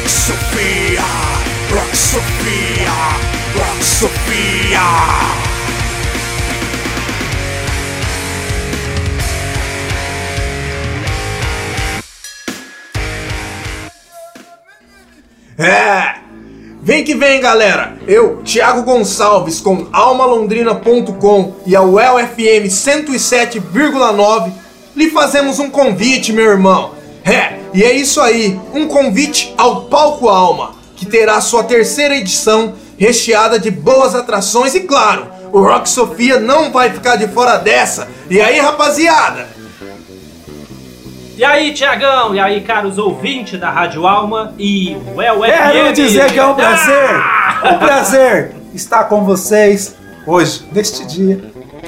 Rock Sofia, Rock Sofia, Rock Sofia. Vem que vem, galera! Eu, Thiago Gonçalves, com almalondrina.com e a UEL FM 107,9, lhe fazemos um convite, meu irmão. E é isso aí, um convite ao Palco Alma, que terá sua terceira edição recheada de boas atrações e, claro, o Rock Sofia não vai ficar de fora dessa. E aí, rapaziada? E aí, Tiagão, e aí, caros ouvintes da Rádio Alma e UEL FM. Quero dizer que é um prazer estar com vocês hoje, neste dia.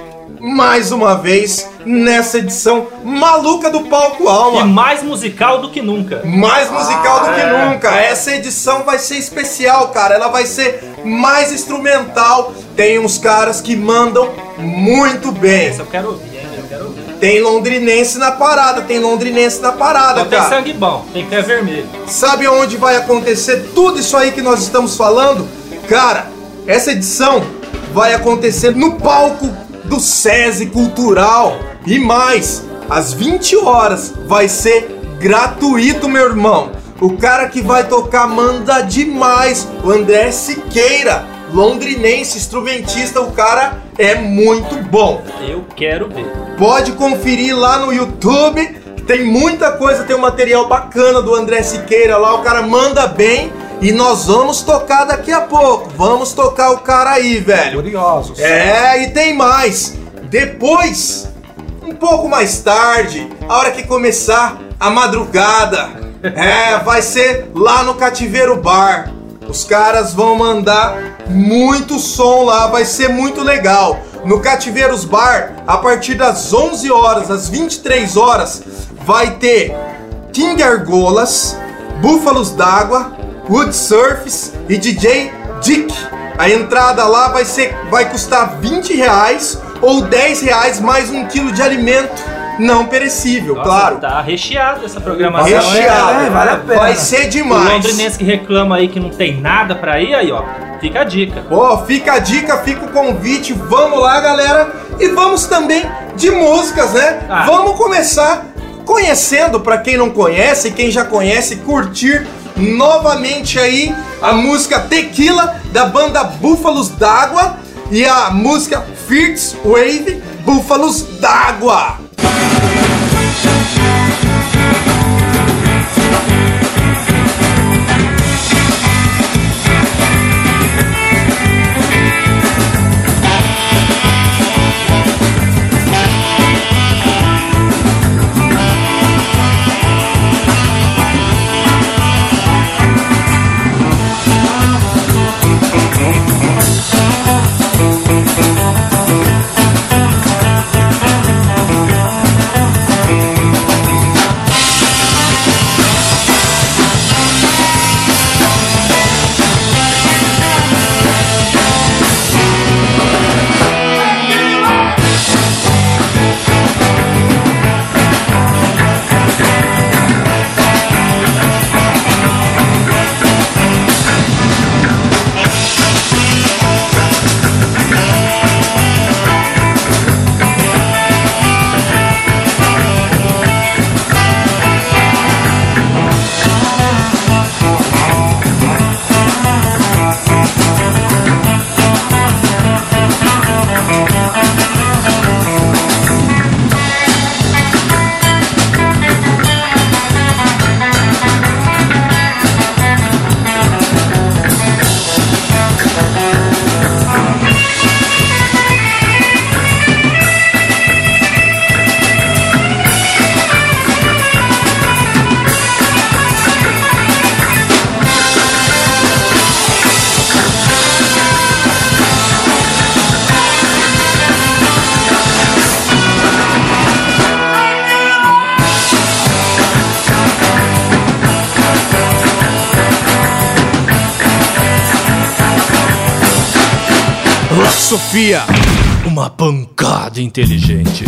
Mais uma vez, nessa edição maluca do Palco Alma. E mais musical do que nunca. Mais musical do que nunca. Essa edição vai ser especial, cara. Ela vai ser mais instrumental. Tem uns caras que mandam muito bem. Essa eu quero ouvir, hein? Tem londrinense na parada, Não cara. tem sangue bom, tem pé vermelho. Sabe onde vai acontecer tudo isso aí que nós estamos falando? Cara, essa edição vai acontecer no palco do SESI Cultural. E mais, às 20 horas vai ser gratuito, meu irmão. O cara que vai tocar manda demais, o André Siqueira, londrinense, instrumentista, o cara é muito bom. Eu quero ver. Pode conferir lá no YouTube, tem muita coisa, tem um material bacana do André Siqueira lá, o cara manda bem e nós vamos tocar daqui a pouco. Vamos tocar o cara aí, velho. Curiosos. E tem mais. Depois, um pouco mais tarde, a hora que começar a madrugada, vai ser lá no Cativeiro Bar. Os caras vão mandar muito som lá, vai ser muito legal. No Cativeiros Bar, a partir das 11 horas, às 23 horas, vai ter King Argolas, Búfalos d'Água, Wood Surfs e DJ Dick. A entrada lá vai custar R$20 ou R$10 mais 1 quilo de alimento não perecível. Nossa, claro. Tá recheado essa programação. Recheado, vale a pena. Vai ser demais. O londrinense que reclama aí que não tem nada pra ir, aí ó, fica a dica. Fica a dica, fica o convite, vamos lá, galera. E vamos também de músicas, né? Vamos começar conhecendo, pra quem não conhece, e quem já conhece, curtir novamente aí a música Tequila, da banda Búfalos d'Água, e a música First Wave, Búfalos d'Água. Sofia, uma pancada inteligente.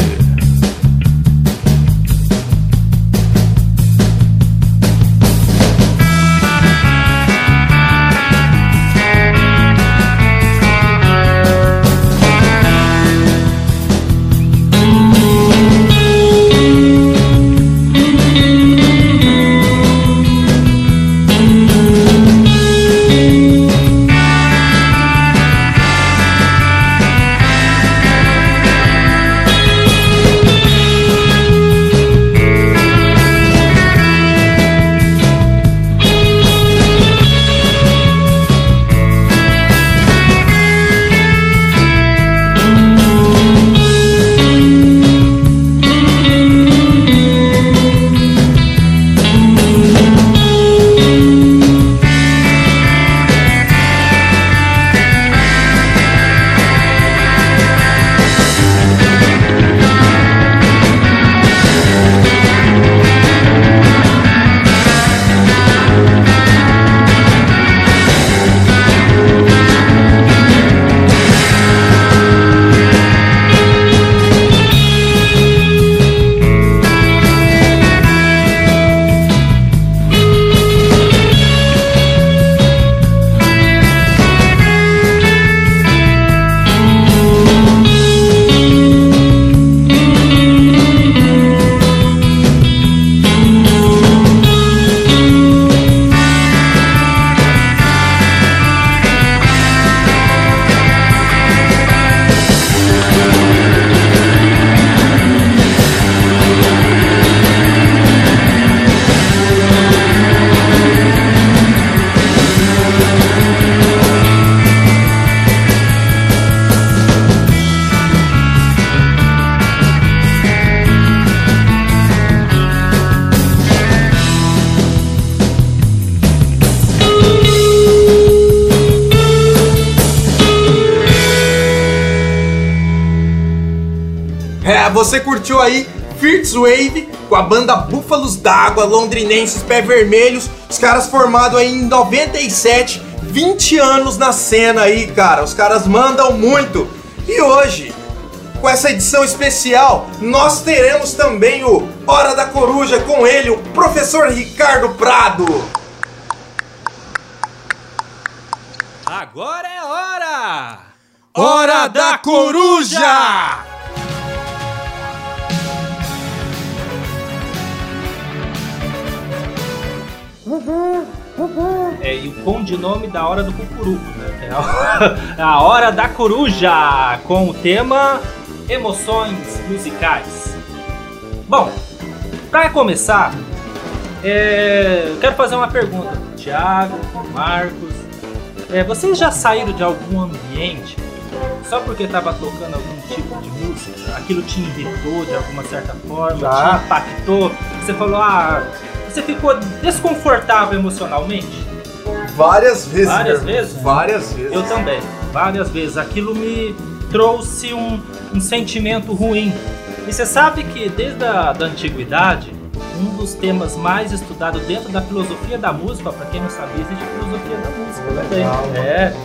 Você curtiu aí First Wave com a banda Búfalos d'Água, londrinenses, pé vermelhos, os caras formados aí em 97, 20 anos na cena aí, cara, os caras mandam muito. E hoje, com essa edição especial, nós teremos também o Hora da Coruja com ele, o professor Ricardo Prado. Agora é hora! Hora da Coruja! E o condinome da Hora do Cucuruco, né? Que é a Hora da Coruja, com o tema Emoções Musicais. Bom, para começar, eu quero fazer uma pergunta pro Thiago, pro Marcos. Vocês já saíram de algum ambiente só porque estava tocando algum tipo de música? Aquilo te irritou de alguma certa forma, Já. te impactou? Você falou, você ficou desconfortável emocionalmente? Várias vezes. Várias vezes? Várias vezes. Eu também, várias vezes. Aquilo me trouxe um sentimento ruim. E você sabe que desde a antiguidade, um dos temas mais estudados dentro da filosofia da música, para quem não sabia, existe filosofia da música também.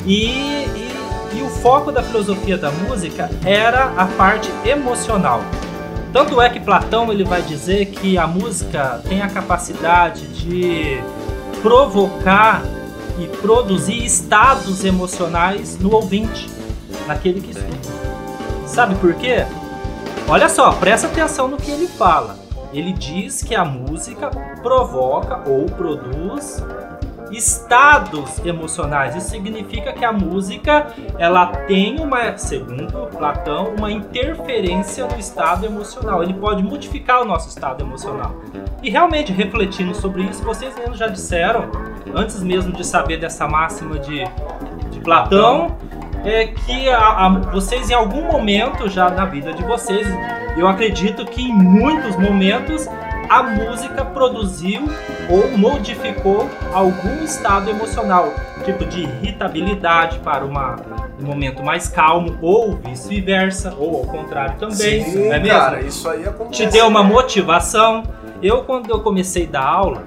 E o foco da filosofia da música era a parte emocional. Tanto é que Platão ele vai dizer que a música tem a capacidade de provocar e produzir estados emocionais no ouvinte, naquele que escuta. Sabe por quê? Olha só, presta atenção no que ele fala. Ele diz que a música provoca ou produz estados emocionais. Isso significa que a música ela tem segundo Platão, uma interferência no estado emocional. Ele pode modificar o nosso estado emocional. E realmente, refletindo sobre isso, vocês mesmos já disseram, antes mesmo de saber dessa máxima de Platão, que vocês em algum momento já na vida de vocês, eu acredito que em muitos momentos a música produziu ou modificou algum estado emocional, tipo de irritabilidade para um momento mais calmo, ou vice-versa, ou ao contrário também. Sim, não é mesmo? Cara, isso aí acontece. Te deu uma motivação. Quando eu comecei a dar aula,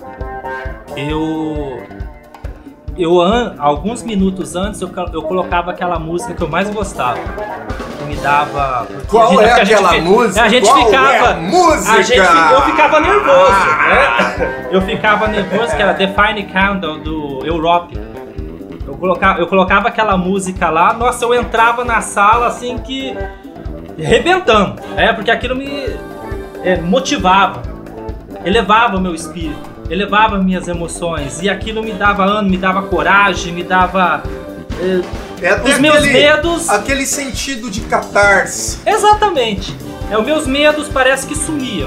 alguns minutos antes eu colocava aquela música que eu mais gostava, que me dava. Qual é aquela música? A gente Qual ficava. É a música? Eu ficava nervoso, né? Eu ficava nervoso, que era The Fine Candle do Europe. Eu colocava aquela música lá, nossa, eu entrava na sala assim que. Rebentando, porque aquilo me motivava, elevava o meu espírito. Elevava minhas emoções e aquilo me dava ânimo, me dava coragem, me dava os meus medos. Aquele sentido de catarse. Exatamente. Os meus medos parece que sumiam.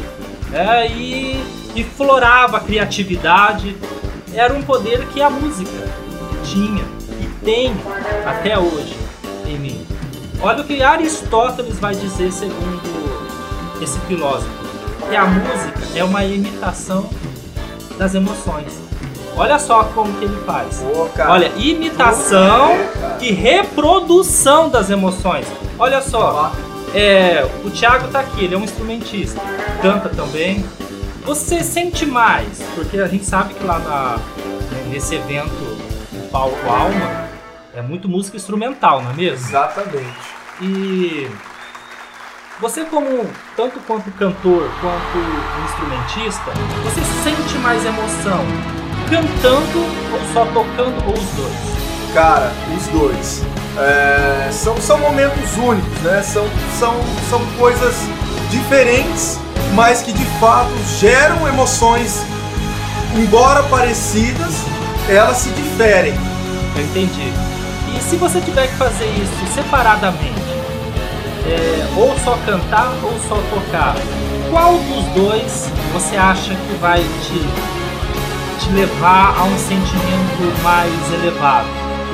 E florava a criatividade. Era um poder que a música tinha e tem até hoje em mim. Olha o que Aristóteles vai dizer segundo esse filósofo, que a música é uma imitação das emoções. Olha só como que ele faz. Olha, imitação e reprodução das emoções. Olha só, o Thiago tá aqui, ele é um instrumentista, canta também. Você sente mais, porque a gente sabe que lá nesse evento, no Palco Alma, é muito música instrumental, não é mesmo? Exatamente. E você tanto quanto cantor, quanto instrumentista, você sente mais emoção cantando ou só tocando, ou os dois? Cara, os dois. São momentos únicos, né? São coisas diferentes, mas que de fato geram emoções, embora parecidas, elas se diferem. Eu entendi. E se você tiver que fazer isso separadamente, ou só cantar ou só tocar, qual dos dois você acha que vai te levar a um sentimento mais elevado?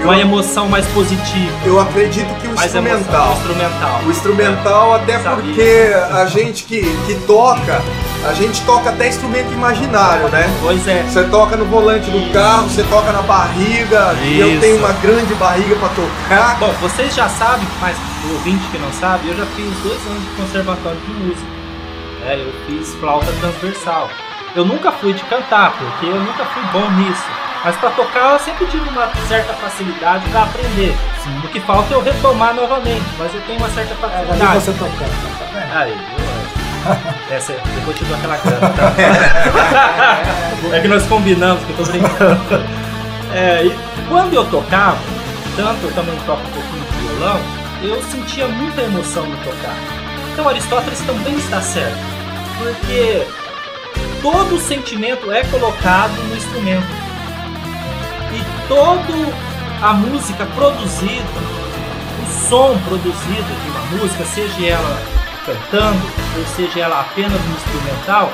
uma emoção mais positiva. Eu acredito que o Mais instrumental. emoção, instrumental. O instrumental, até Sabia. porque a gente que toca, a gente toca até instrumento imaginário, né? Pois é. Você toca no volante do carro, você toca na barriga, e eu Isso. tenho uma grande barriga pra tocar. Bom, vocês já sabem, mas o ouvinte que não sabe, eu já fiz 2 anos de conservatório de música. Eu fiz flauta transversal. Eu nunca fui de cantar, porque eu nunca fui bom nisso. Mas pra tocar eu sempre tive uma certa facilidade pra aprender. O que falta é eu retomar novamente, mas eu tenho uma certa Já vi facilidade. você tocando, tá vendo? Aí, essa depois eu te dou aquela grana, tá? É que nós combinamos, que eu tô brincando. E quando eu tocava, tanto eu também toco um pouquinho de violão, eu sentia muita emoção no tocar. Então Aristóteles também está certo, porque todo o sentimento é colocado no instrumento. E toda a música produzida, o som produzido de uma música, seja ela cantando ou seja ela apenas no instrumental,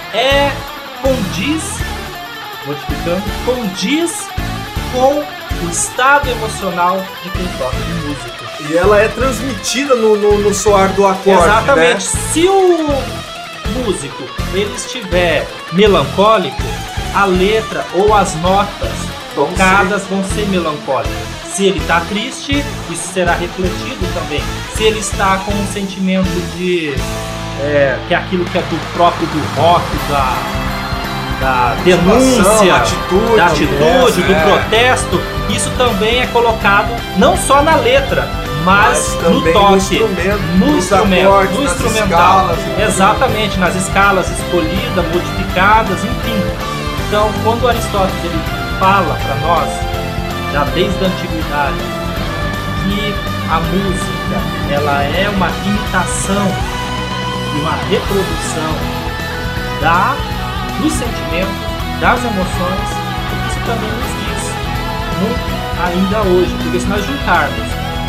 condiz com o estado emocional de quem toca de música. E ela é transmitida no soar do acorde, Exatamente. né? Se o músico ele estiver melancólico, a letra ou as notas tocadas vão ser melancólicas. Se ele está triste, isso será refletido também. Se ele está com um sentimento de que é aquilo que é do próprio do rock, da denúncia, da atitude, do protesto, isso também é colocado não só na letra, mas no também toque, no acordes, no nas instrumental, escalas, exatamente, nas escalas escolhidas, modificadas, enfim. Então, quando Aristóteles ele fala para nós, já desde a antiguidade, que a música ela é uma imitação e uma reprodução dos sentimentos, das emoções, isso também nos diz muito ainda hoje, porque se nós juntarmos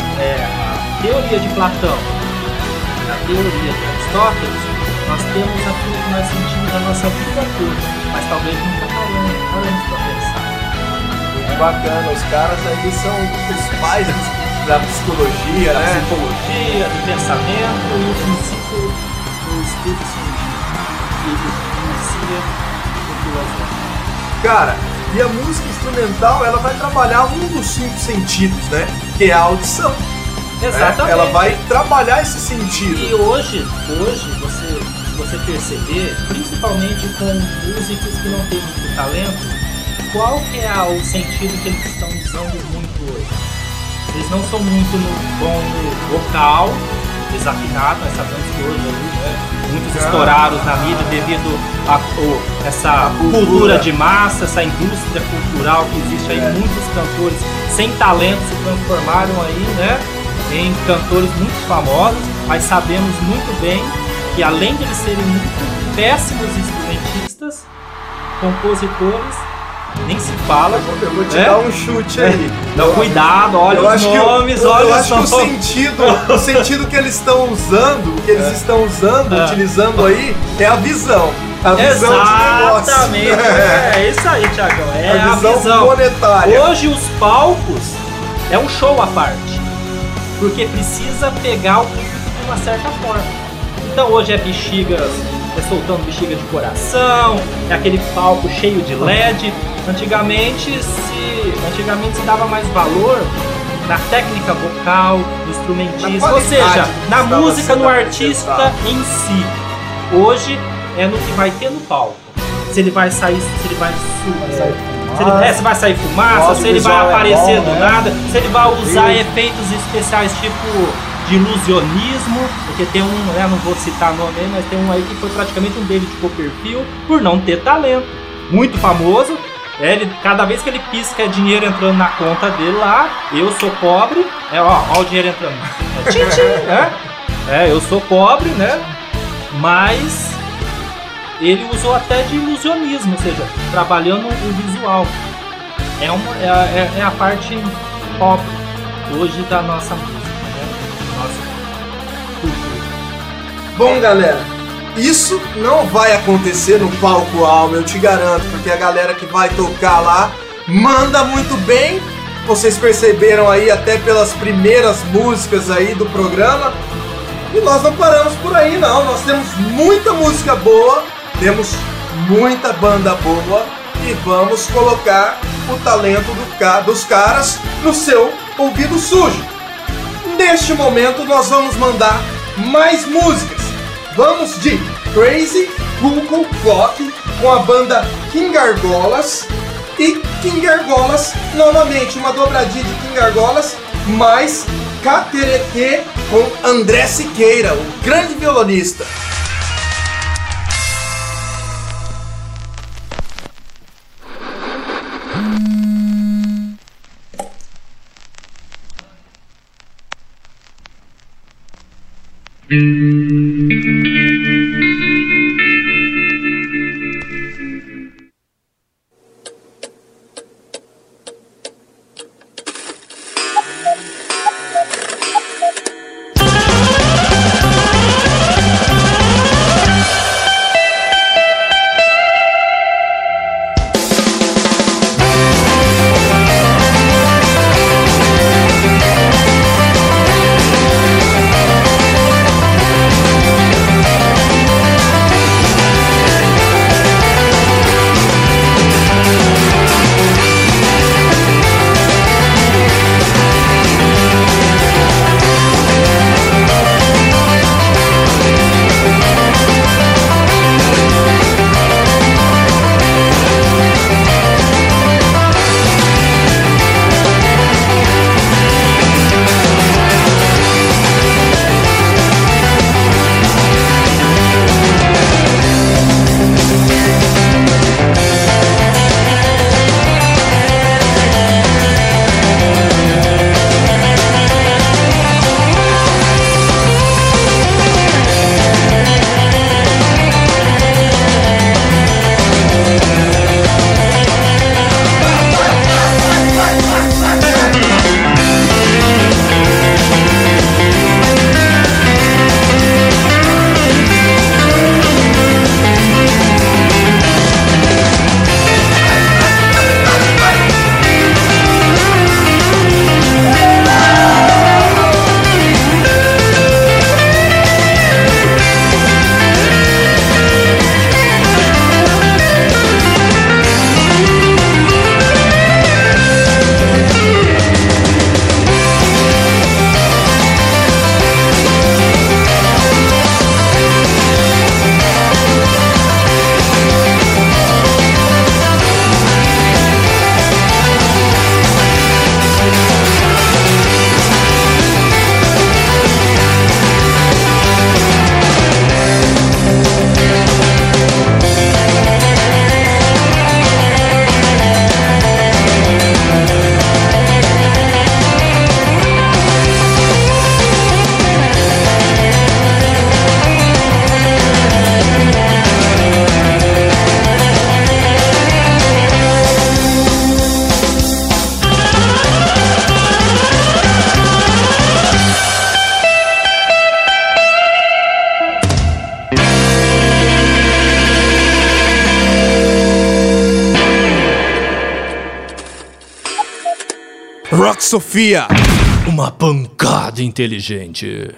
a teoria de Platão e a teoria de Aristóteles, nós temos aquilo que nós sentimos a nossa vida toda, mas talvez nunca paramos para pensar. Muito bacana, os caras aí são os pais da psicologia, Da né? psicologia, do pensamento e o princípio do estudo científico que inicia o filosófico. Cara, e a música instrumental, ela vai trabalhar um dos 5 sentidos, né? Que é a audição. Exatamente. Ela vai trabalhar esse sentido. E hoje você perceber, principalmente com músicos que não têm muito talento, qual que é o sentido que eles estão usando muito hoje? Eles não são muito bom no vocal, desafinado, nós sabemos que hoje muitos estouraram na mídia devido a essa cultura de massa, essa indústria cultural que existe aí, muitos cantores sem talento se transformaram aí, né, em cantores muito famosos, mas sabemos muito bem que além de eles serem muito péssimos instrumentistas, compositores, nem se fala. Eu vou te dar um chute aí. Não, cuidado, olha os nomes, olha eu os acho nomes. que o sentido que eles estão usando, utilizando aí, é a visão. A visão de negócio. Exatamente, é isso aí, Thiagão. É a visão visão monetária. Hoje os palcos é um show à parte, porque precisa pegar o público de uma certa forma. Então hoje é bexigas, soltando bexiga de coração, é aquele palco cheio de LED. Antigamente se dava mais valor na técnica vocal, no instrumentismo, ou seja, na música, no artista em si. Hoje é no que vai ter no palco. Se ele vai sair, se vai sair fumaça, se ele vai aparecer do nada, se ele vai usar efeitos especiais tipo de ilusionismo, porque tem um, não vou citar nome aí, mas tem um aí que foi praticamente um David Copperfield por não ter talento. Muito famoso. Cada vez que ele pisca é dinheiro entrando na conta dele lá. Eu sou pobre. Ó o dinheiro entrando. Eu sou pobre, né? Mas ele usou até de ilusionismo, ou seja, trabalhando o visual. É a parte pobre hoje da nossa música, né? Nossa cultura. Bom, galera, isso não vai acontecer no palco alma, eu te garanto, porque a galera que vai tocar lá manda muito bem, vocês perceberam aí até pelas primeiras músicas aí do programa. E nós não paramos por aí não, nós temos muita música boa, temos muita banda boa e vamos colocar o talento dos caras no seu ouvido sujo. Neste momento nós vamos mandar mais músicas. Vamos de Crazy Cuckoo Clock com a banda King Argolas e King Argolas, novamente uma dobradinha de King Argolas, mais Cateretê com André Siqueira, o grande violonista. Rock Sofia, uma pancada inteligente.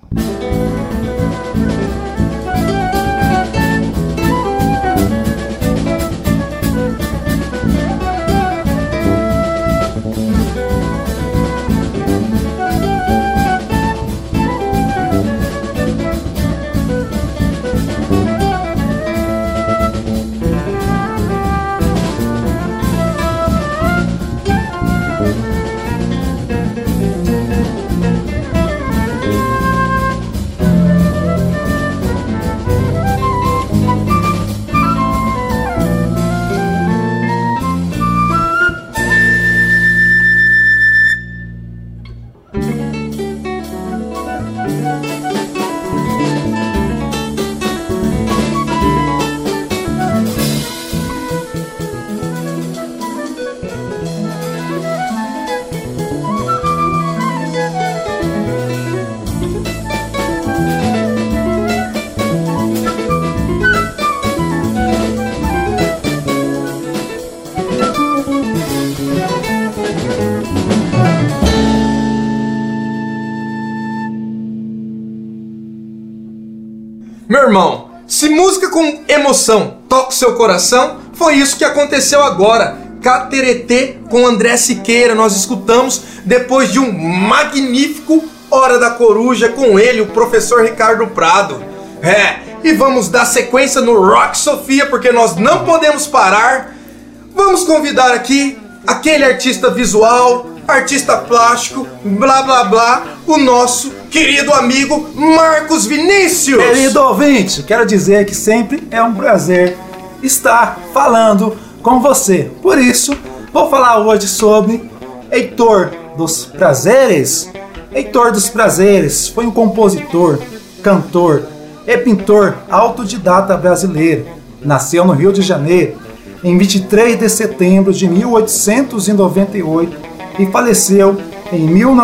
Meu irmão, se música com emoção toca o seu coração, foi isso que aconteceu agora. Cateretê com André Siqueira, nós escutamos depois de um magnífico Hora da Coruja com ele, o professor Ricardo Prado. E vamos dar sequência no Rock Sofia, porque nós não podemos parar. Vamos convidar aqui aquele artista visual, artista plástico, blá blá blá, o nosso querido amigo Marcos Vinícius. Querido ouvinte, quero dizer que sempre é um prazer estar falando com você. Por isso, vou falar hoje sobre Heitor dos Prazeres. Heitor dos Prazeres foi um compositor, cantor e pintor autodidata brasileiro. Nasceu no Rio de Janeiro em 23 de setembro de 1898 e faleceu em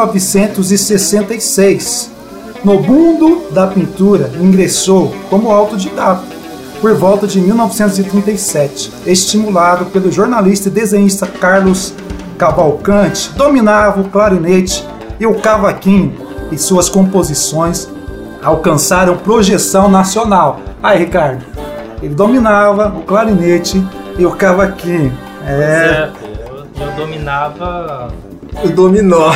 1966. No mundo da pintura, ingressou como autodidata por volta de 1937. Estimulado pelo jornalista e desenhista Carlos Cavalcante, dominava o clarinete e o cavaquinho, e suas composições alcançaram projeção nacional. Aí, Ricardo, ele dominava o clarinete e o cavaquinho. Certo, eu dominava... O dominó.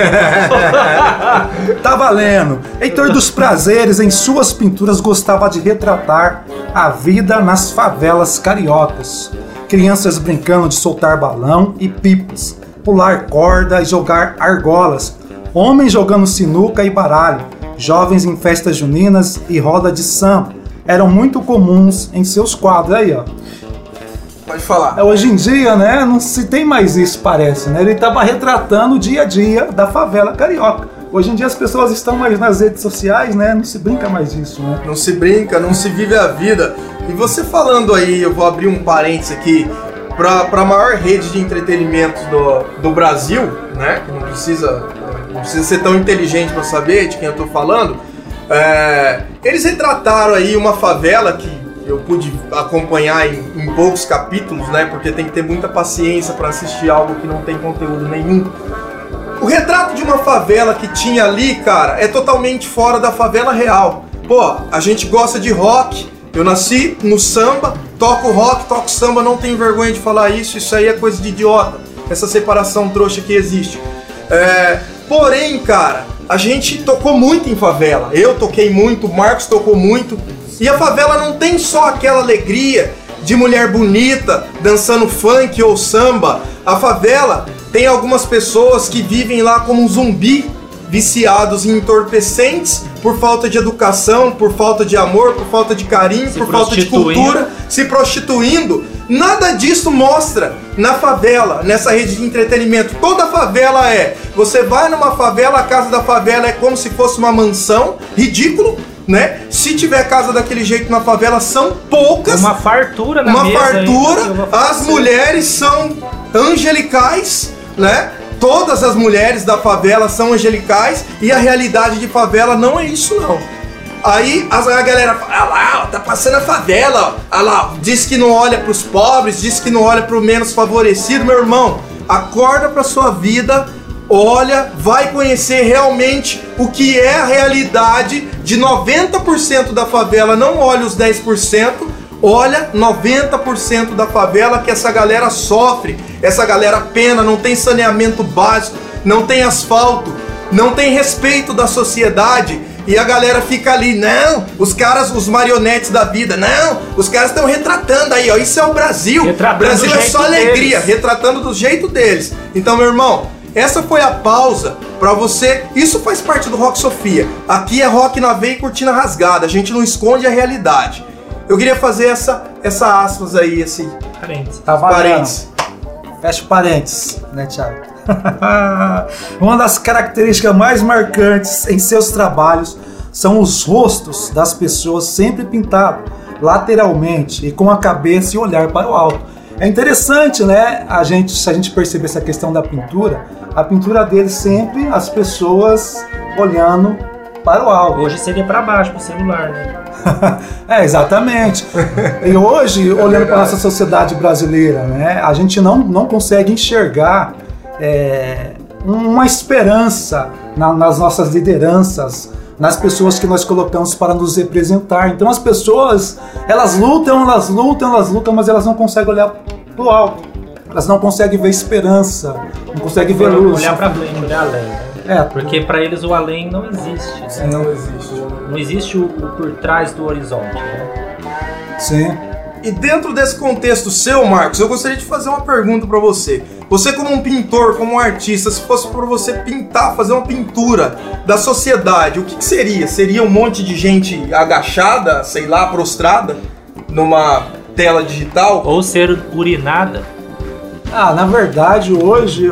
Tá valendo. Heitor dos Prazeres, em suas pinturas, gostava de retratar a vida nas favelas cariocas. Crianças brincando de soltar balão e pipas, pular corda e jogar argolas. Homens jogando sinuca e baralho. Jovens em festas juninas e roda de samba. Eram muito comuns em seus quadros. Aí, ó. Pode falar. Hoje em dia, né, não se tem mais isso, parece, né? Ele estava retratando o dia a dia da favela carioca. Hoje em dia as pessoas estão mais nas redes sociais, né? Não se brinca mais disso, né? Não se brinca, não se vive a vida. E você falando aí, eu vou abrir um parênteses aqui, para a maior rede de entretenimento do Brasil, né? Que não precisa ser tão inteligente para saber de quem eu tô falando. Eles retrataram aí uma favela que eu pude acompanhar em poucos capítulos, né? Porque tem que ter muita paciência para assistir algo que não tem conteúdo nenhum. O retrato de uma favela que tinha ali, cara, é totalmente fora da favela real. Pô, a gente gosta de rock, eu nasci no samba, toco rock, toco samba, não tenho vergonha de falar isso aí é coisa de idiota, essa separação trouxa que existe. Porém, cara, a gente tocou muito em favela, eu toquei muito, o Marcos tocou muito. E a favela não tem só aquela alegria de mulher bonita dançando funk ou samba. A favela tem algumas pessoas que vivem lá como um zumbi, viciados em entorpecentes por falta de educação, por falta de amor, por falta de carinho, por falta de cultura, se prostituindo. Nada disso mostra na favela, nessa rede de entretenimento. Toda favela você vai numa favela, a casa da favela é como se fosse uma mansão, ridículo, né? Se tiver casa daquele jeito na favela, são poucas. Uma fartura na mesa. Uma fartura. As mulheres são angelicais, né? Todas as mulheres da favela são angelicais e a realidade de favela não é isso, não. Aí a galera fala, ah lá, tá passando a favela, ah lá, diz que não olha pros pobres, diz que não olha pro menos favorecido. Meu irmão, acorda pra sua vida, olha, vai conhecer realmente o que é a realidade de 90% da favela. Não olha os 10%, olha 90% da favela, que essa galera sofre, essa galera pena, não tem saneamento básico, não tem asfalto, não tem respeito da sociedade. E a galera fica ali, não, os caras, os marionetes da vida, não, os caras estão retratando aí, ó, isso é o Brasil. Retratando Brasil do é jeito só alegria, deles. retratando do jeito deles. Então, meu irmão, essa foi a pausa pra você. Isso faz parte do Rock Sofia. Aqui é rock na veia e cortina rasgada, a gente não esconde a realidade. Eu queria fazer essa aspas aí, esse Parênteses. Tá valendo. parênteses. Fecha parênteses, né, Thiago? Uma das características mais marcantes em seus trabalhos são os rostos das pessoas sempre pintados lateralmente e com a cabeça e olhar para o alto. É interessante, né, se a gente perceber essa questão da pintura, a pintura dele sempre as pessoas olhando para o alto. Hoje seria para baixo pro celular, né? É, exatamente. E hoje, olhando para a nossa sociedade brasileira, né, a gente não consegue enxergar uma esperança nas nossas lideranças, nas pessoas que nós colocamos para nos representar. Então as pessoas, elas lutam, mas elas não conseguem olhar para o alto. Elas não conseguem ver esperança, não conseguem ver luz. Olhar para frente, olhar além, né? Porque para eles o além não existe. Né? Sim. Não existe. Não existe o por trás do horizonte, né? Sim. E dentro desse contexto seu, Marcos, eu gostaria de fazer uma pergunta pra você. Você como um pintor, como um artista, se fosse pra você pintar, fazer uma pintura da sociedade, o que seria? Seria um monte de gente agachada, sei lá, prostrada, numa tela digital? Ou ser urinada? Na verdade, hoje,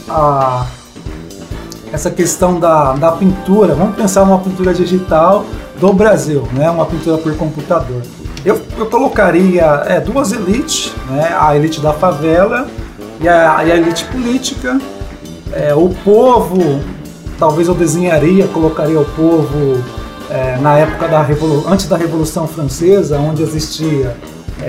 essa questão da pintura, vamos pensar numa pintura digital do Brasil, né? Uma pintura por computador. Eu colocaria duas elites, né? A elite da favela e a elite política. O povo, talvez eu desenharia, colocaria o povo na época antes da Revolução Francesa, onde existia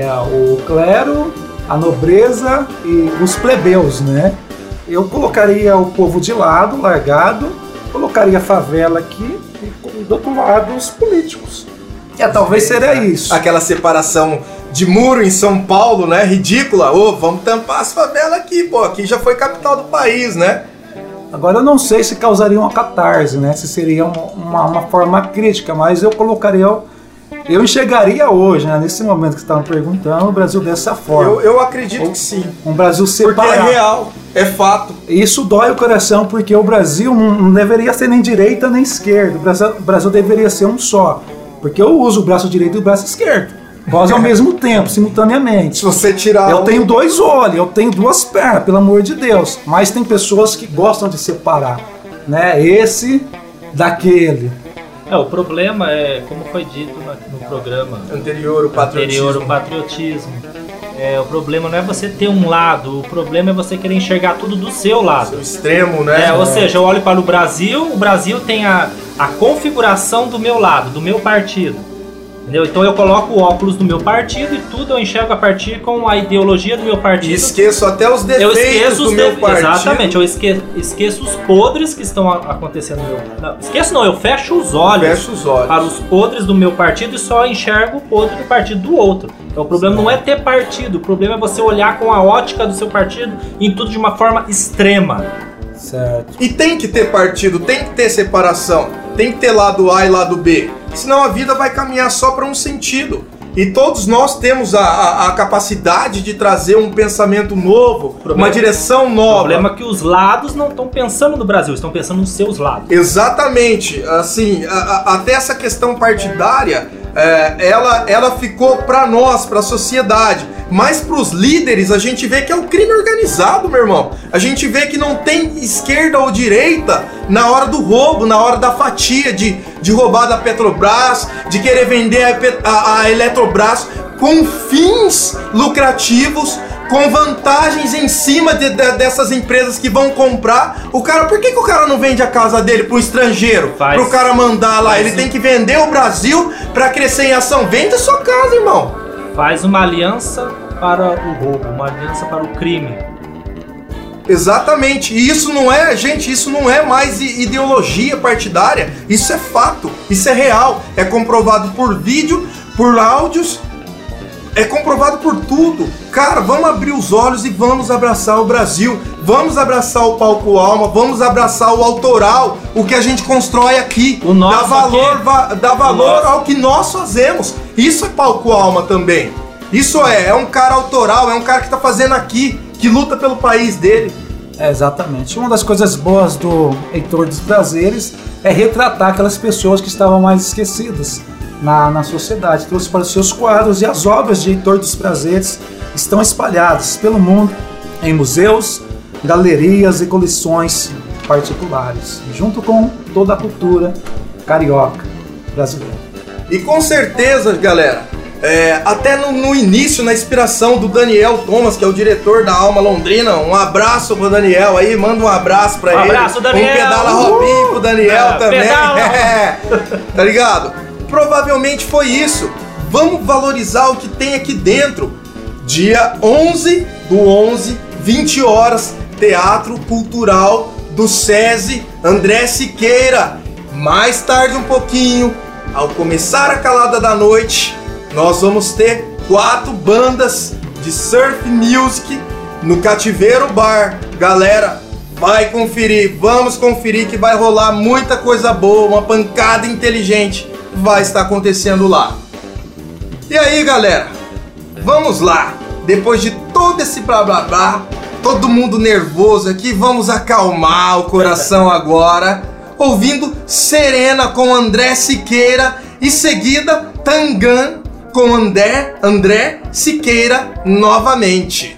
o clero, a nobreza e os plebeus, né? Eu colocaria o povo de lado, largado, colocaria a favela aqui e do outro lado os políticos. Talvez seria isso. Aquela separação de muro em São Paulo, né? Ridícula. Vamos tampar as favelas aqui, pô. Aqui já foi capital do país, né? Agora eu não sei se causaria uma catarse, né? Se seria uma forma crítica, mas eu colocaria... Eu enxergaria hoje, né, nesse momento que você estava perguntando, o Brasil dessa forma. Eu acredito que sim. Um Brasil separado. Porque é real, é fato. Isso dói o coração, porque o Brasil não deveria ser nem direita nem esquerda. O Brasil deveria ser um só. Porque eu uso o braço direito e o braço esquerdo. Quase ao mesmo tempo, simultaneamente. Se você tirar... Eu tenho dois olhos, eu tenho duas pernas, pelo amor de Deus. Mas tem pessoas que gostam de separar, né? Esse daquele. O problema é, como foi dito no programa anterior, o patriotismo. O problema não é você ter um lado, o problema é você querer enxergar tudo do seu lado. O extremo, né? Ou seja, eu olho para o Brasil tem a configuração do meu lado, do meu partido. Entendeu? Então eu coloco o óculos do meu partido e tudo eu enxergo a partir com a ideologia do meu partido. E esqueço até os defeitos do meu partido. Exatamente, eu esqueço os podres que estão acontecendo no meu... Não, esqueço não, eu fecho os olhos para os podres do meu partido e só enxergo o podre do partido do outro. Então o problema não é ter partido, o problema é você olhar com a ótica do seu partido em tudo de uma forma extrema. Certo. E tem que ter partido, tem que ter separação, tem que ter lado A e lado B, senão a vida vai caminhar só para um sentido. E todos nós temos a capacidade de trazer um pensamento novo, uma direção nova. O problema é que os lados não estão pensando no Brasil, estão pensando nos seus lados. Exatamente, assim, até essa questão partidária, ela ficou para nós, para a sociedade. Mas para os líderes a gente vê que é o crime organizado, meu irmão. A gente vê que não tem esquerda ou direita na hora do roubo, na hora da fatia, de roubar da Petrobras, de querer vender a Eletrobras com fins lucrativos, com vantagens em cima dessas empresas que vão comprar. Por que o cara não vende a casa dele pro estrangeiro? Pro cara mandar lá, ele tem que vender o Brasil para crescer em ação. Vende a sua casa, irmão. Faz uma aliança para o roubo, uma aliança para o crime. Exatamente. E isso não é, gente, isso não é mais ideologia partidária. Isso é fato. Isso é real. É comprovado por vídeo, por áudios. É comprovado por tudo. Cara, vamos abrir os olhos e vamos abraçar o Brasil. Vamos abraçar o Palco Alma. Vamos abraçar o autoral. O que a gente constrói aqui. O nosso dá valor ao que nós fazemos. Isso é Palco Alma também. Isso é um cara autoral. É um cara que tá fazendo aqui, que luta pelo país dele. Exatamente. Uma das coisas boas do Heitor dos Prazeres é retratar aquelas pessoas que estavam mais esquecidas na sociedade. Trouxe para os seus quadros, e as obras de Heitor dos Prazeres estão espalhadas pelo mundo em museus, galerias e coleções particulares, junto com toda a cultura carioca brasileira. E com certeza, galera, até no início, na inspiração do Daniel Thomas, que é o diretor da Alma Londrina, um abraço pro Daniel aí, manda um abraço pra ele. Abraço, Daniel! Um pedala Robinho pro Daniel também. Tá ligado? Provavelmente foi isso. Vamos valorizar o que tem aqui dentro. Dia 11/11, 20 horas, Teatro Cultural do SESI André Siqueira. Mais tarde um pouquinho, ao começar a calada da noite, nós vamos ter 4 bandas de surf music no Cativeiro Bar. Galera, vai conferir, vamos conferir que vai rolar muita coisa boa, uma pancada inteligente vai estar acontecendo lá. E aí, galera, vamos lá. Depois de todo esse blá blá blá, todo mundo nervoso aqui, vamos acalmar o coração agora, ouvindo Serena com André Siqueira e seguida Tangan com André Siqueira novamente.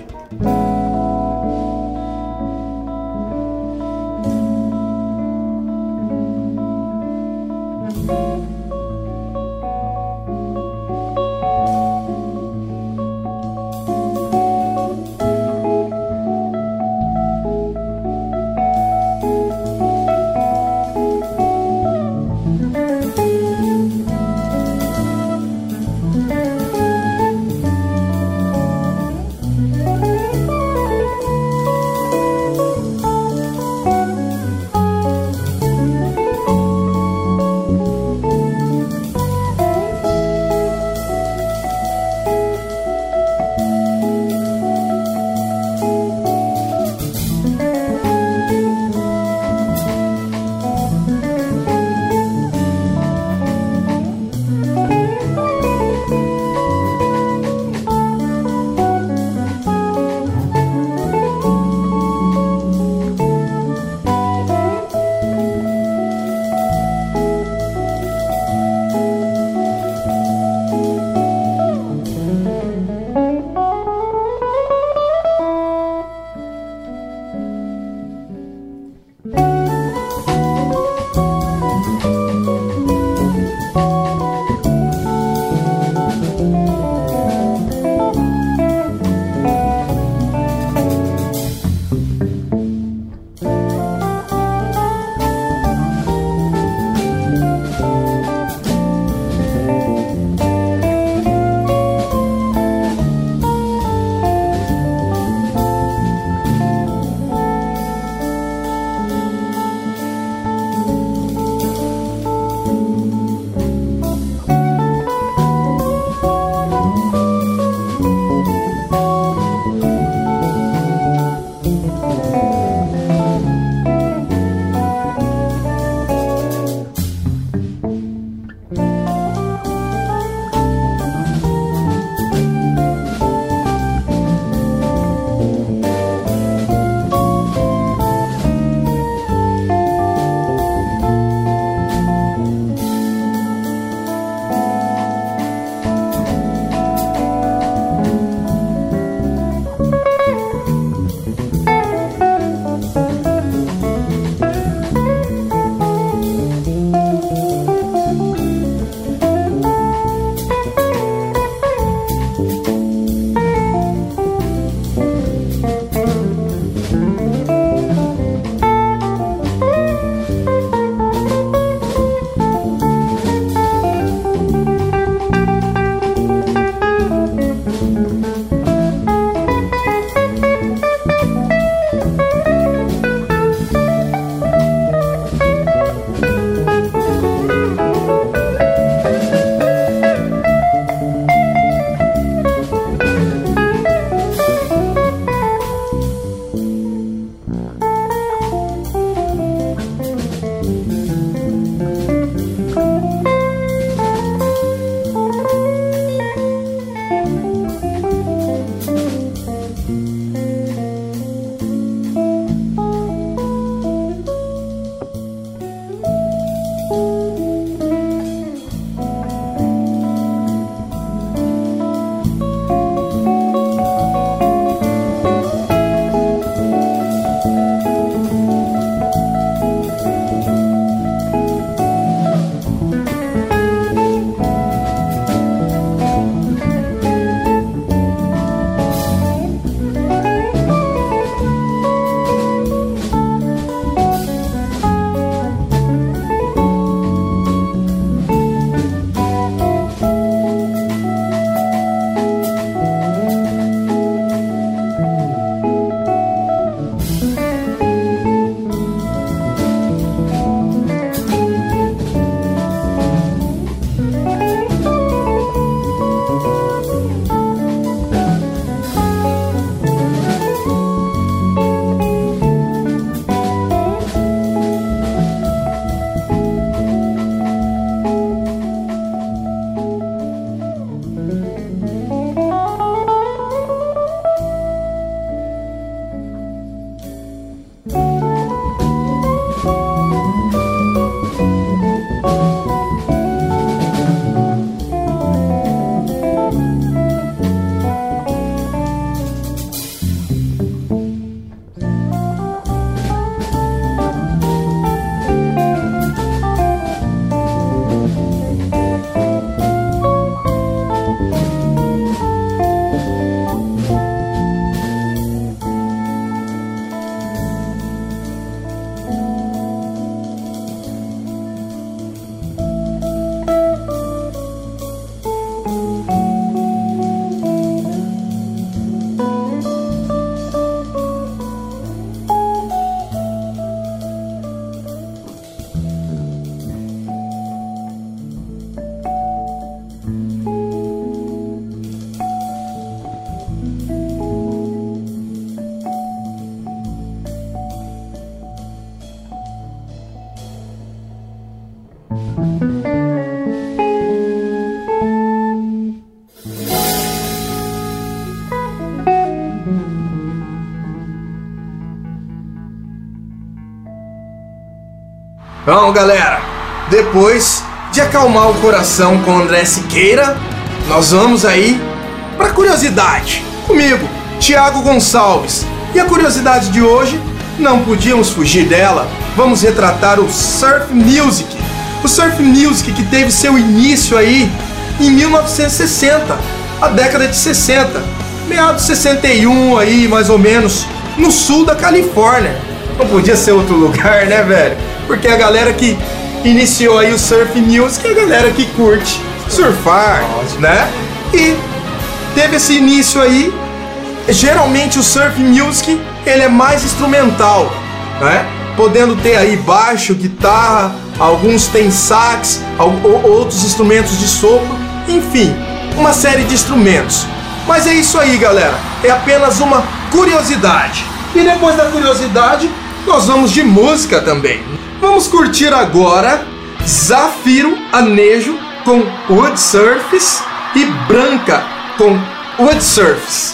Então, galera, depois de acalmar o coração com André Siqueira, nós vamos aí para curiosidade. Comigo, Thiago Gonçalves. E a curiosidade de hoje, não podíamos fugir dela. Vamos retratar o Surf Music. O Surf Music que teve seu início aí em 1960, a década de 60, meados de 61 aí, mais ou menos, no sul da Califórnia. Não podia ser outro lugar, né, velho? Porque a galera que iniciou aí o Surf Music é a galera que curte surfar, né? E teve esse início aí. Geralmente o Surf Music, ele é mais instrumental, né? Podendo ter aí baixo, guitarra, alguns têm sax, outros instrumentos de sopro, enfim, uma série de instrumentos. Mas é isso aí, galera, é apenas uma curiosidade. E depois da curiosidade, nós vamos de música também. Vamos curtir agora Zafiro Anejo com Wood Surfs e Branca com Wood Surfs.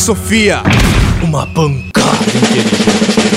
Sofia. Uma pancada inteligente.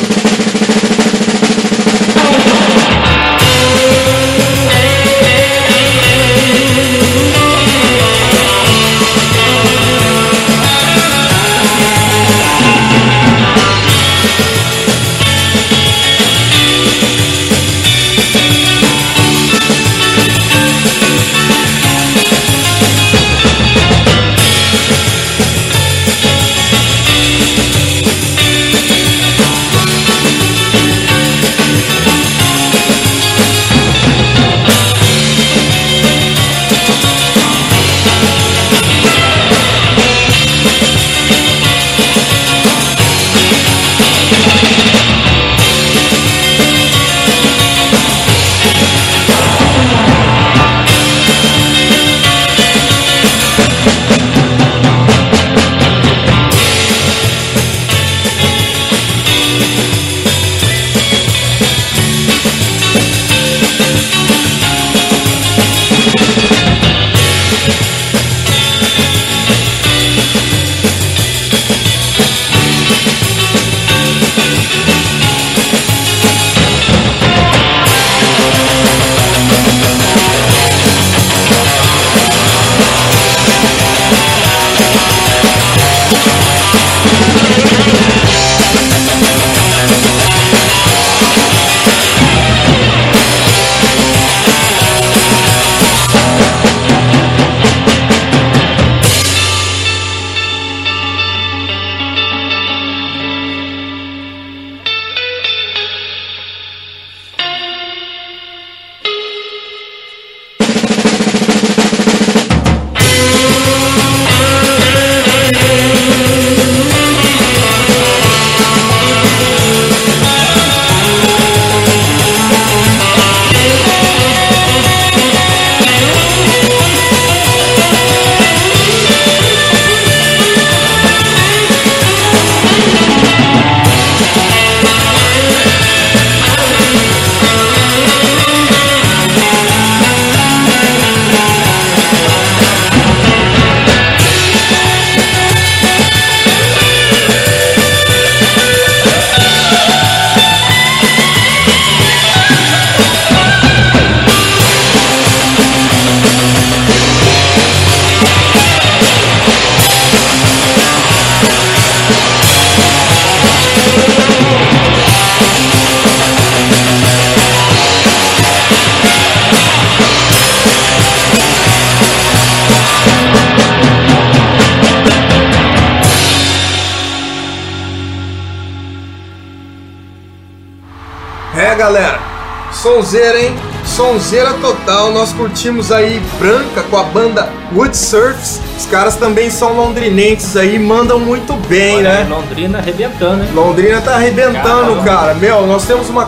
Galera, sonzeira, hein? Sonzeira total. Nós curtimos aí Branca com a banda Wood Surfs. Os caras também são londrinenses aí, mandam muito bem, olha, né? Londrina arrebentando, hein? Londrina tá arrebentando, cara. Meu, nós temos uma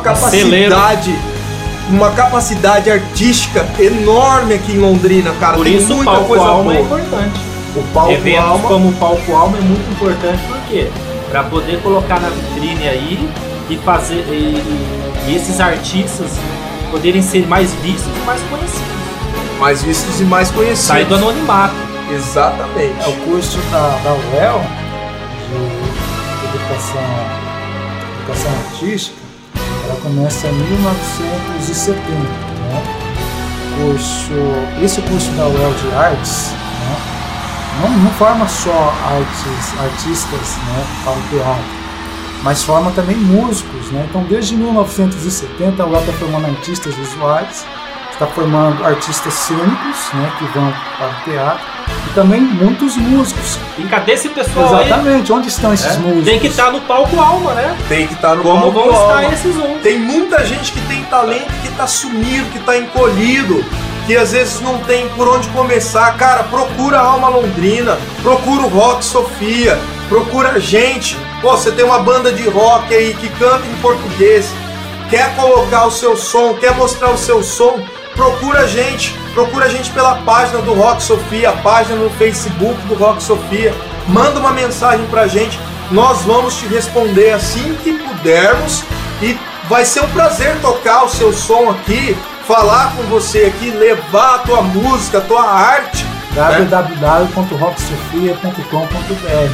capacidade artística enorme aqui em Londrina, cara. Por tem isso muita o Palco coisa Alma boa. é importante. O Palco Eventos Alma, como o Palco Alma é muito importante, por quê? Para poder colocar na vitrine aí e fazer e esses artistas poderem ser mais vistos e mais conhecidos. mais vistos e mais conhecidos. Sair do anonimato. Exatamente. É o curso da UEL de educação artística, ela começa em 1970, né? Esse curso da UEL de artes, né? não forma só artistas, né, para o teatro, mas forma também músicos, né? Então, desde 1970, a UEL está formando artistas visuais, está formando artistas cênicos, né, que vão para o teatro, e também muitos músicos. E cadê esse pessoal? Exatamente, onde estão esses músicos? Tem que estar no Palco Alma, né? Tem que estar no Como Palco vão Alma. estar esses outros? Tem muita gente que tem talento que tá sumido, que tá encolhido, que às vezes não tem por onde começar. Cara, procura a Alma Londrina, procura o Rock Sofia, procura a gente. Pô, você tem uma banda de rock aí que canta em português, quer colocar o seu som, quer mostrar o seu som, procura a gente pela página do Rock Sofia, a página no Facebook do Rock Sofia, manda uma mensagem pra gente, nós vamos te responder assim que pudermos e vai ser um prazer tocar o seu som aqui, falar com você aqui, levar a tua música, a tua arte. www.rocksofia.com.br.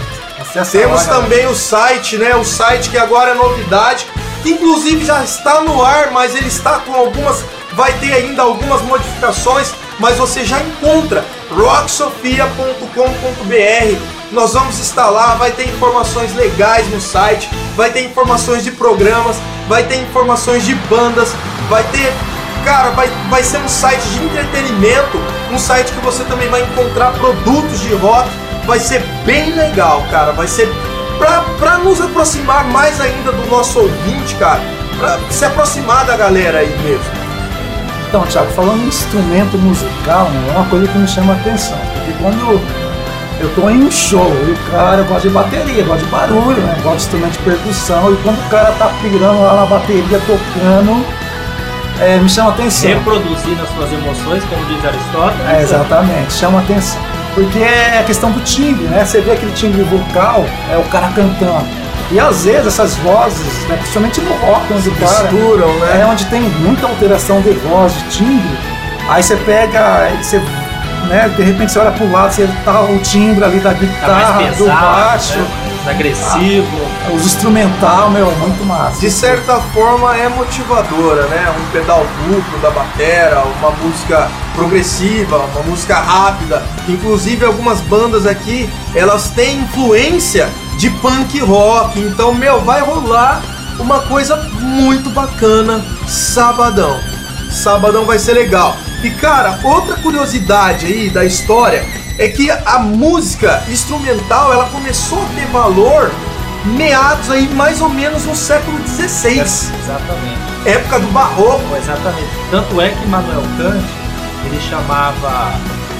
Temos também o site, né? O site que agora é novidade, que inclusive já está no ar, mas ele está com algumas... Vai ter ainda algumas modificações, mas você já encontra rocksofia.com.br. Nós vamos estar lá, vai ter informações legais no site, vai ter informações de programas, vai ter informações de bandas, vai ter... Cara, vai ser um site de entretenimento, um site que você também vai encontrar produtos de rock. Vai ser bem legal, cara. Vai ser pra nos aproximar mais ainda do nosso ouvinte, cara. Pra se aproximar da galera aí mesmo. Então, Thiago, falando em instrumento musical, né, é uma coisa que me chama a atenção. Porque quando eu tô em um show, e o cara gosta de bateria, gosta de barulho, né, gosta de instrumento de percussão, e quando o cara tá pirando lá na bateria, tocando, me chama a atenção. Reproduzindo as suas emoções, como diz Aristóteles. Exatamente, chama a atenção. Porque é a questão do timbre, né? Você vê aquele timbre vocal, é o cara cantando. E às vezes essas vozes, né, principalmente no rock, onde o cara misturam, né? É onde tem muita alteração de voz, de timbre. Aí você pega, você, né, de repente você olha pro lado, você tá o timbre ali da guitarra, mais pesado, do baixo, né? Agressivo. Os instrumental, meu, muito massa. De certa forma é motivadora, né? Um pedal duplo da batera, uma música progressiva, uma música rápida. Inclusive algumas bandas aqui, elas têm influência de punk rock. Então, meu, vai rolar uma coisa muito bacana sabadão. Sabadão vai ser legal. E cara, outra curiosidade aí da história é que a música instrumental, ela começou a ter valor meados aí mais ou menos no século XVI. Exatamente. Época do barroco. Exatamente. Tanto é que Immanuel Kant, ele chamava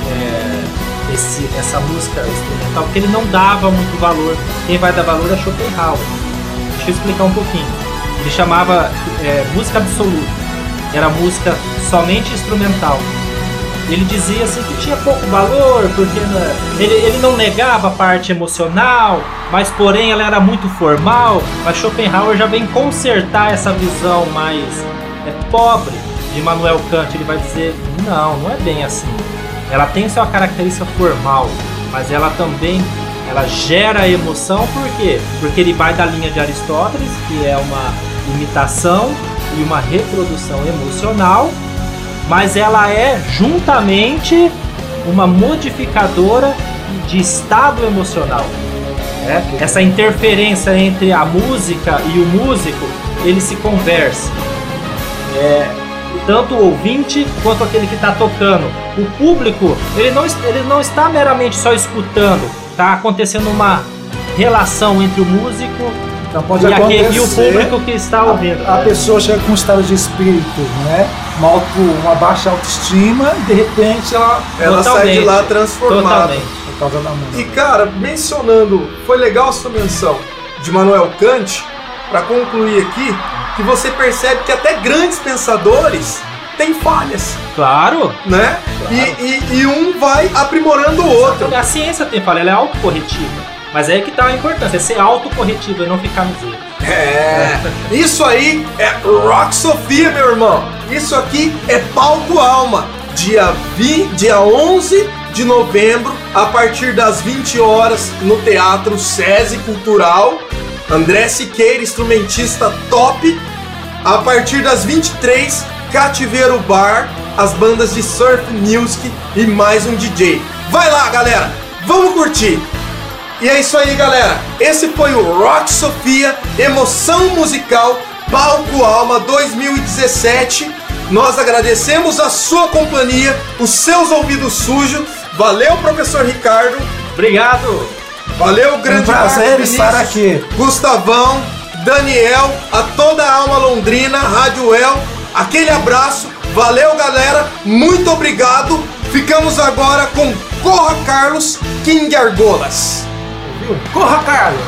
essa música instrumental, porque ele não dava muito valor. Quem vai dar valor é Schopenhauer. Deixa eu explicar um pouquinho. Ele chamava música absoluta. Era música somente instrumental. Ele dizia assim que tinha pouco valor, porque ele não negava a parte emocional, mas porém ela era muito formal. Mas Schopenhauer já vem consertar essa visão mais pobre de Immanuel Kant. Ele vai dizer, não é bem assim. Ela tem sua característica formal, mas ela também gera emoção. Por quê? Porque ele vai da linha de Aristóteles, que é uma imitação e uma reprodução emocional, mas ela é juntamente uma modificadora de estado emocional. Essa interferência entre a música e o músico, ele se conversa. Tanto o ouvinte quanto aquele que está tocando. O público, ele não está meramente só escutando. Está acontecendo uma relação entre o músico então pode acontecer, e o público que está ouvindo. A pessoa chega com um estado de espírito, né? Uma baixa autoestima e de repente ela sai de lá transformada. Por causa da música. E cara, mencionando, foi legal a sua menção de Immanuel Kant, para concluir aqui, que você percebe que até grandes pensadores têm falhas. Claro. Né? Claro. E um vai aprimorando o outro. A ciência tem falha, ela é autocorretiva. Mas é aí que tá a importância, é ser autocorretivo e não ficar nos erros. Isso aí é Rock Sofia, meu irmão. Isso aqui é Palco Alma. Dia 11 de novembro, a partir das 20 horas, no Teatro SESI Cultural. André Siqueira, instrumentista top. A partir das 23, Cativeiro Bar, as bandas de surf music e mais um DJ. Vai lá, galera, vamos curtir! E é isso aí, galera. Esse foi o Rock Sofia, emoção musical, Palco Alma 2017. Nós agradecemos a sua companhia, os seus ouvidos sujos. Valeu, professor Ricardo. Obrigado. Valeu, grande prazer estar aqui. Gustavão, Daniel, a toda a alma londrina, Rádio El. Aquele abraço. Valeu, galera. Muito obrigado. Ficamos agora com Corra Carlos, King Argolas. Corra, Carlos!